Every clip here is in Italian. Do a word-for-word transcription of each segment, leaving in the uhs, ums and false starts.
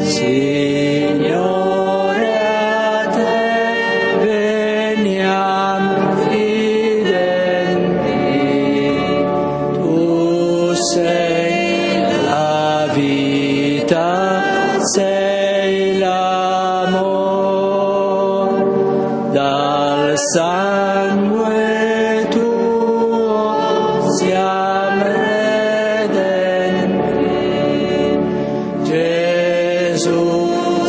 Signore, a te veniam fidenti, tu sei la vita, sei l'amor, dal sangue tuo siamo redenti, Gesù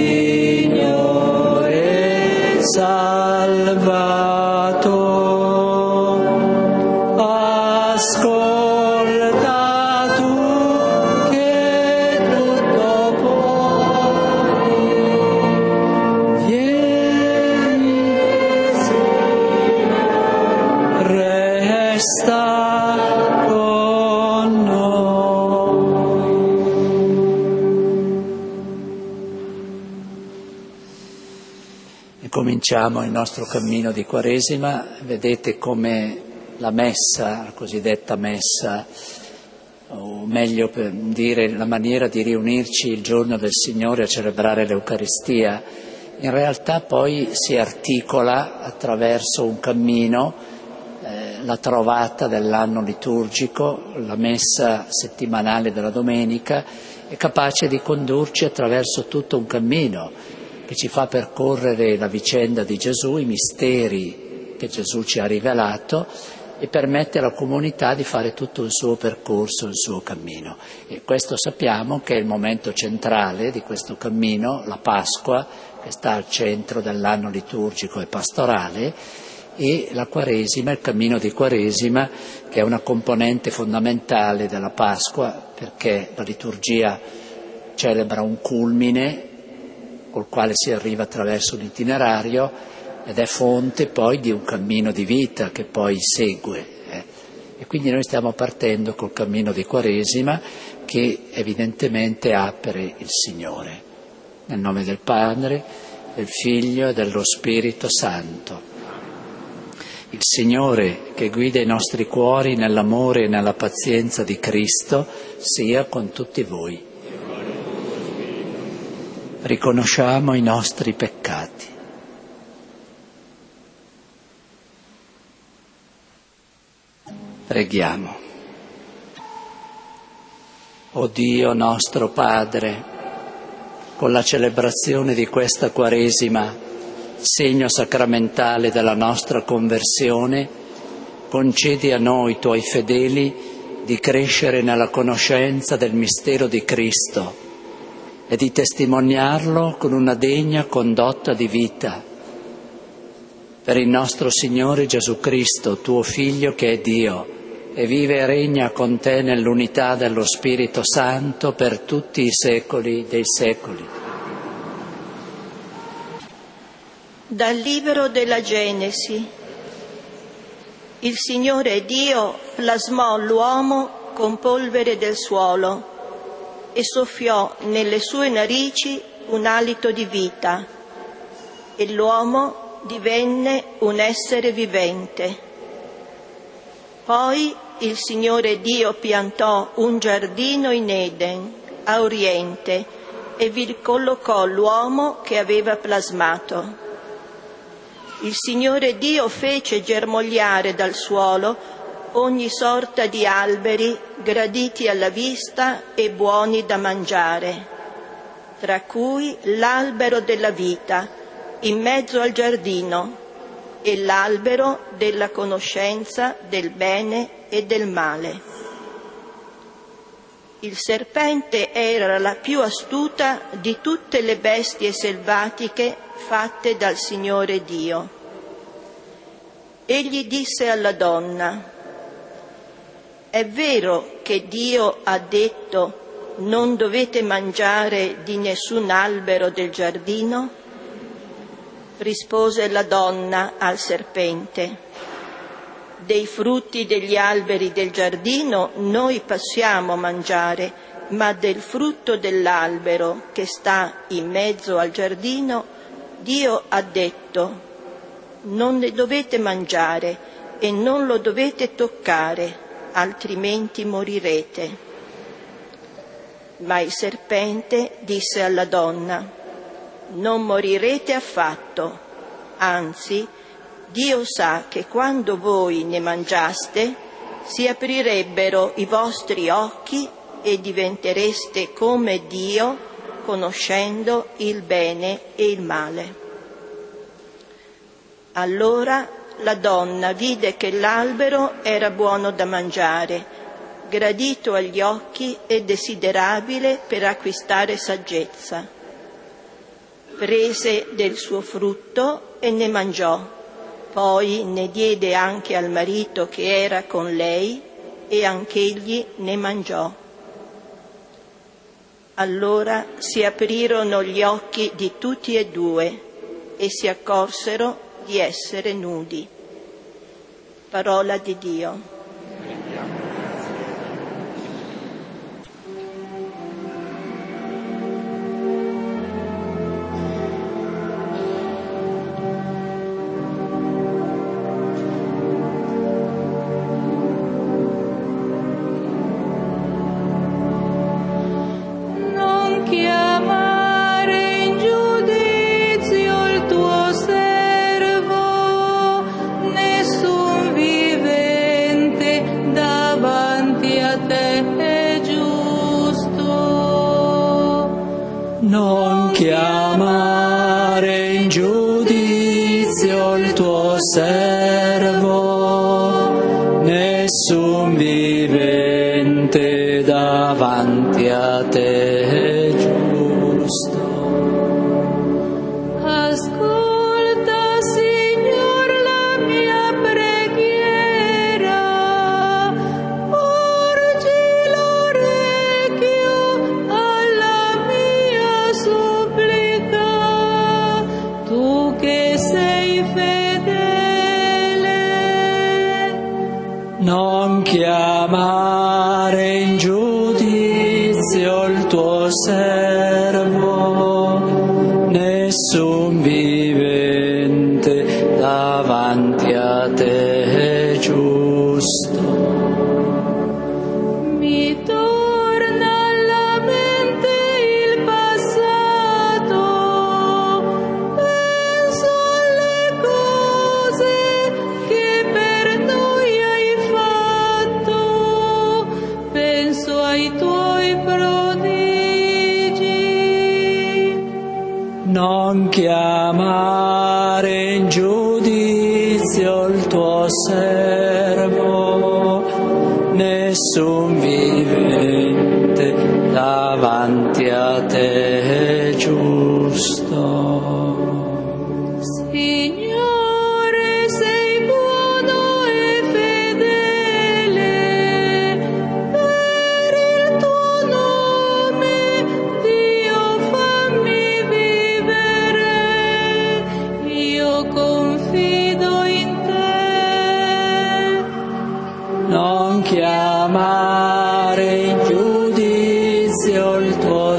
Signore Salvator, ascolta tu che tutto puoi, vieni, resta con noi. E cominciamo il nostro cammino di Quaresima. Vedete come la messa, la cosiddetta messa, o meglio per dire la maniera di riunirci il giorno del Signore a celebrare l'Eucaristia, in realtà poi si articola attraverso un cammino, eh, la trovata dell'anno liturgico, la messa settimanale della domenica, è capace di condurci attraverso tutto un cammino che ci fa percorrere la vicenda di Gesù, i misteri che Gesù ci ha rivelato, e permette alla comunità di fare tutto il suo percorso, il suo cammino. E questo sappiamo che è il momento centrale di questo cammino, la Pasqua, che sta al centro dell'anno liturgico e pastorale, e la Quaresima, il cammino di Quaresima, che è una componente fondamentale della Pasqua, perché la liturgia celebra un culmine col quale si arriva attraverso un itinerario, ed è fonte poi di un cammino di vita che poi segue. Eh. E quindi noi stiamo partendo col cammino di Quaresima, che evidentemente apre il Signore. Nel nome del Padre, del Figlio e dello Spirito Santo. Il Signore, che guida i nostri cuori nell'amore e nella pazienza di Cristo, sia con tutti voi. Riconosciamo i nostri peccati. Preghiamo. O Dio nostro Padre, con la celebrazione di questa Quaresima, segno sacramentale della nostra conversione, concedi a noi, Tuoi fedeli, di crescere nella conoscenza del mistero di Cristo e di testimoniarlo con una degna condotta di vita. Per il nostro Signore Gesù Cristo, Tuo Figlio che è Dio, e vive e regna con Te nell'unità dello Spirito Santo per tutti i secoli dei secoli. Dal libro della Genesi. Il Signore Dio plasmò l'uomo con polvere del suolo e soffiò nelle sue narici un alito di vita, e l'uomo divenne un essere vivente. Poi il Signore Dio piantò un giardino in Eden, a oriente, e vi collocò l'uomo che aveva plasmato. Il Signore Dio fece germogliare dal suolo ogni sorta di alberi graditi alla vista e buoni da mangiare, tra cui l'albero della vita in mezzo al giardino e l'albero della conoscenza del bene e del male. Il serpente era la più astuta di tutte le bestie selvatiche fatte dal Signore Dio. Egli disse alla donna: «È vero che Dio ha detto: non dovete mangiare di nessun albero del giardino?» Rispose la donna al serpente: «Dei frutti degli alberi del giardino noi possiamo mangiare, ma del frutto dell'albero che sta in mezzo al giardino Dio ha detto: non ne dovete mangiare e non lo dovete toccare, altrimenti morirete». Ma il serpente disse alla donna: non morirete affatto, anzi, Dio sa che quando voi ne mangiaste si aprirebbero i vostri occhi e diventereste come Dio, conoscendo il bene e il male. Allora la donna vide che l'albero era buono da mangiare, gradito agli occhi e desiderabile per acquistare saggezza. Prese del suo frutto e ne mangiò, poi ne diede anche al marito che era con lei e anch'egli ne mangiò. Allora si aprirono gli occhi di tutti e due e si accorsero di essere nudi. Parola di Dio. Non chiamare in giudizio il tuo servo, nessun vivente davanti a te è giusto. Ascolta, Signor, la mia preghiera, porgi l'orecchio alla mia supplica, tu che sei fedele. Non chiamare in giudizio il tuo servo, nessun vivente davanti a te è giusto. Mi torna alla mente il passato, penso alle cose che per noi hai fatto, penso ai tuoi prodigi. Non chiamare in giudizio il tuo servo, nessun vivente davanti a te è giusto. Signore, sei buono e fedele, per il tuo nome, Dio, fammi vivere, io confido in te. Non chiamare in giudizio il tuo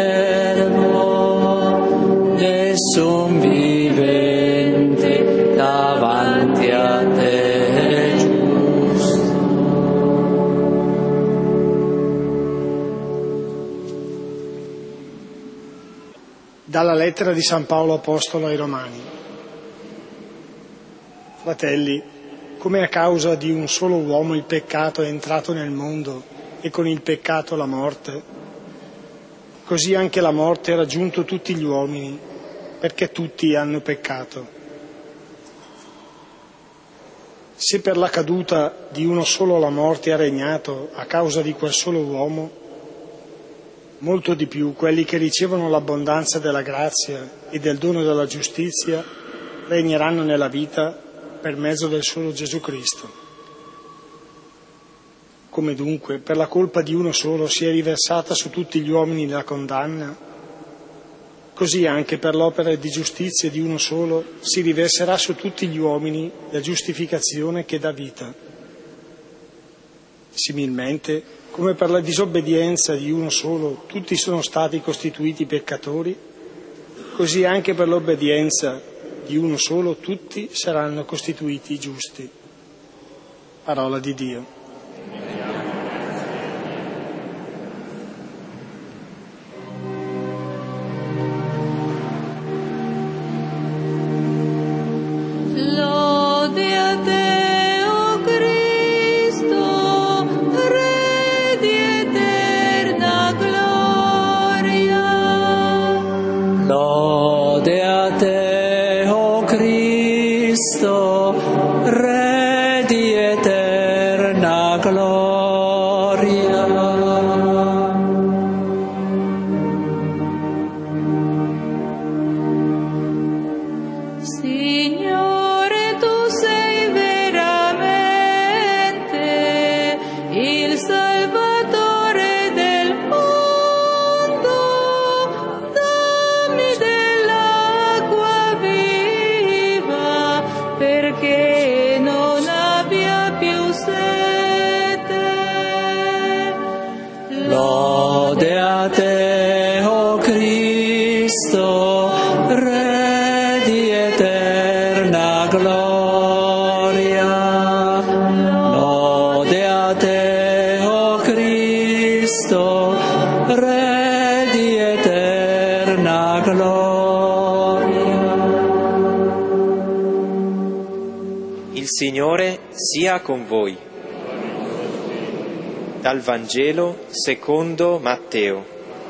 servo, nessun vivente davanti a te è giusto. Dalla lettera di San Paolo Apostolo ai Romani. Fratelli, come a causa di un solo uomo il peccato è entrato nel mondo e con il peccato la morte, così anche la morte ha raggiunto tutti gli uomini, perché tutti hanno peccato. Se per la caduta di uno solo la morte ha regnato a causa di quel solo uomo, molto di più quelli che ricevono l'abbondanza della grazia e del dono della giustizia regneranno nella vita per mezzo del solo Gesù Cristo. Come dunque per la colpa di uno solo si è riversata su tutti gli uomini la condanna, così anche per l'opera di giustizia di uno solo si riverserà su tutti gli uomini la giustificazione che dà vita. Similmente, come per la disobbedienza di uno solo tutti sono stati costituiti peccatori, così anche per l'obbedienza di uno solo tutti saranno costituiti giusti. Parola di Dio. Cristo, Re di eterna gloria. Lode a te, o Cristo, Re di eterna gloria. Il Signore sia con voi. Dal Vangelo secondo Matteo.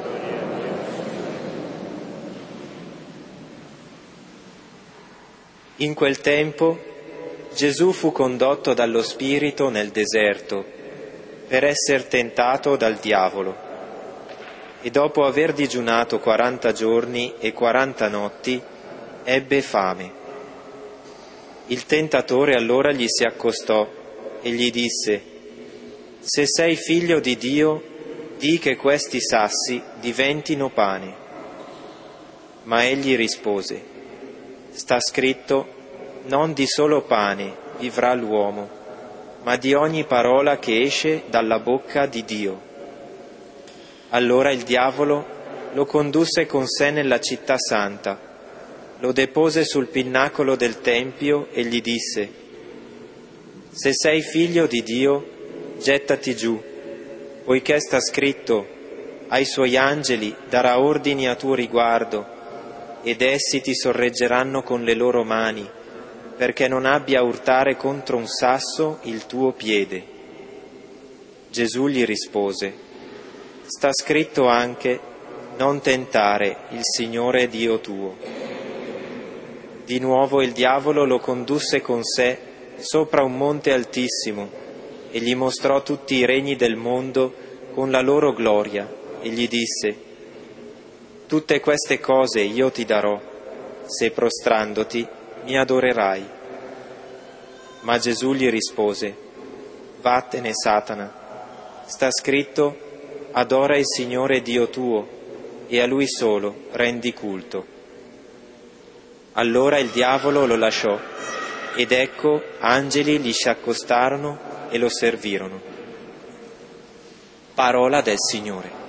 In quel tempo Gesù fu condotto dallo Spirito nel deserto per essere tentato dal diavolo, e dopo aver digiunato quaranta giorni e quaranta notti ebbe fame. Il tentatore allora gli si accostò e gli disse: «Se sei figlio di Dio, di che questi sassi diventino pane». Ma egli rispose: «Sta scritto, non di solo pane vivrà l'uomo, ma di ogni parola che esce dalla bocca di Dio». Allora il diavolo lo condusse con sé nella città santa, lo depose sul pinnacolo del tempio e gli disse: «Se sei figlio di Dio, gettati giù, poiché sta scritto, ai suoi angeli darà ordini a tuo riguardo, ed essi ti sorreggeranno con le loro mani, perché non abbia a urtare contro un sasso il tuo piede». Gesù gli rispose: «Sta scritto anche, non tentare il Signore Dio tuo». Di nuovo il diavolo lo condusse con sé sopra un monte altissimo e gli mostrò tutti i regni del mondo con la loro gloria e gli disse: «Tutte queste cose io ti darò, se prostrandoti mi adorerai». Ma Gesù gli rispose: «Vattene, Satana, sta scritto, adora il Signore Dio tuo e a Lui solo rendi culto». Allora il diavolo lo lasciò, ed ecco angeli gli si accostarono e lo servirono. Parola del Signore.